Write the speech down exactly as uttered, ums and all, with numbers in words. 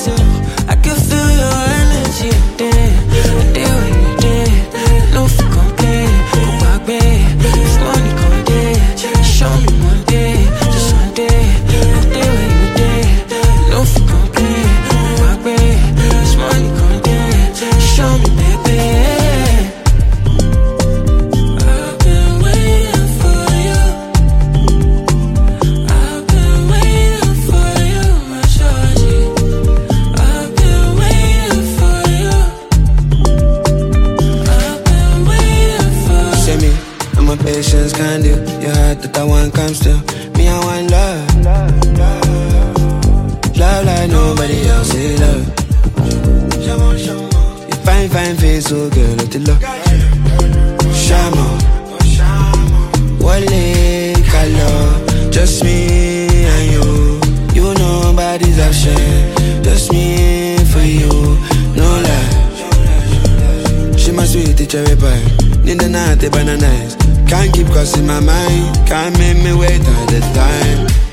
dancing. I can feel your energy there. The day when you there, no for complain. Go back, babe. If money come there, show me one day, just one day. The day when you there, no for complain. Go back, babe. If money come there, show me, baby. I've been waiting for you. I've been waiting for you, my shawty. I've been waiting for you. I've been waiting for you. Say me, I'm a patience can do. Your heart that I want comes still. Me, I want love. Love like nobody else, say love. You fine, fine face, so girl, let it love. Shamo, Wale, Kalo, just me and you. You know nobody's option, just me for you, no lie. She my sweet cherry pie, need the night, the banana nice. Can't keep crossing my mind, can't make me wait all the time.